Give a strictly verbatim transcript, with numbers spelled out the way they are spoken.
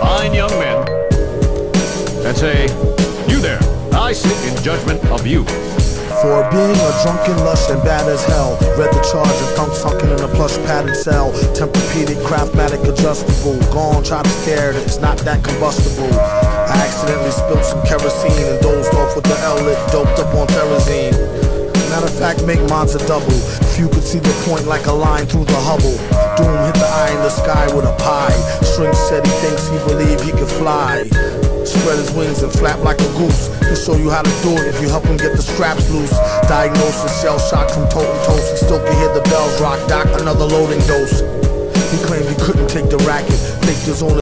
fine young men that say, "You there, I sit in judgment of you." For being a drunken lush and bad as hell. Read the charge of thunk sunken in a plush padded cell. Tempur-Pedic, Craftmatic, adjustable. Gone, try to scare it, it's not that combustible. I accidentally spilled some kerosene and dozed off with the L-lit, doped up on Therazine. Matter of fact, make mines a double. If you could see the point like a line through the Hubble. Doom hit the eye in the sky with a pie. String said he thinks he believe he could fly. Spread his wings and flap like a goose. He'll show you how to do it if you help him get the straps loose. Diagnosis, shell shock from totem toast. He still can hear the bells rock. Doc, another loading dose. He claimed he couldn't take the racket. Faked his own